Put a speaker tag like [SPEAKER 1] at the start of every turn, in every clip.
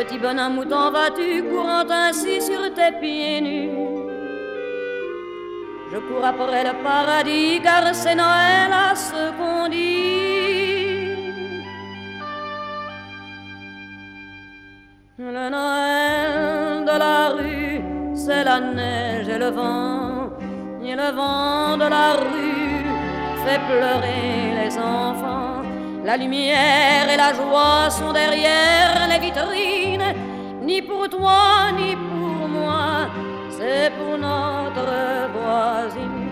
[SPEAKER 1] petit bonhomme, où t'en vas-tu, courant ainsi sur tes pieds nus? Je cours après le paradis, car c'est Noël à ce qu'on dit. Le Noël de la rue, c'est la neige et le vent. Et le vent de la rue fait pleurer les enfants. La lumière et la joie sont derrière les vitrines. Ni pour toi, ni pour moi, c'est pour notre voisine.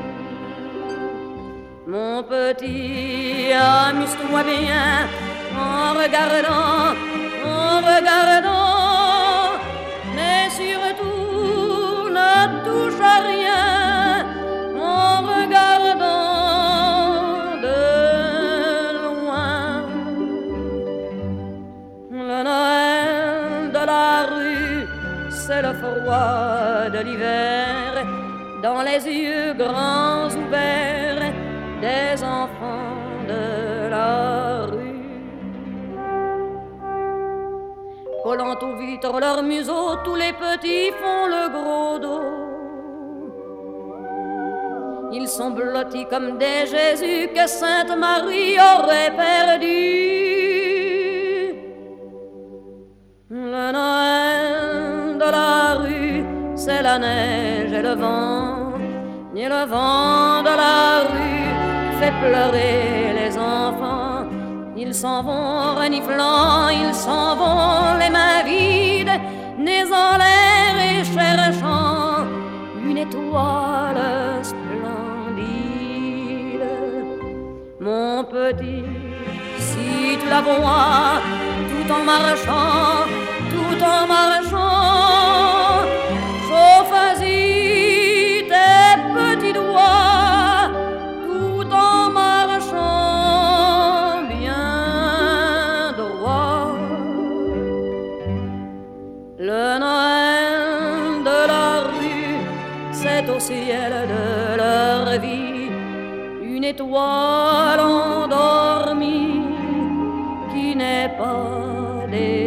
[SPEAKER 1] Mon petit, amuse-toi bien en regardant, mais surtout ne touche à rien en regardant de loin. Le Noël de la rue, c'est le froid de l'hiver, dans les yeux grands ouverts des enfants de la rue. Collant aux vitres leurs museaux, tous les petits font le gros dos. Ils sont blottis comme des Jésus que Sainte Marie aurait perdu. Le Noël de la rue, c'est la neige et le vent. Et le vent de la rue fait pleurer les enfants. Ils s'en vont reniflant, ils s'en vont les mains vides, nez en l'air et cherchant une étoile splendide. Mon petit, si tu la vois, tout en marchant, chauffe-y tes petits doigts, tout en marchant bien droit. Le Noël de la rue, c'est au ciel de leur vie une étoile endormie qui n'est pas des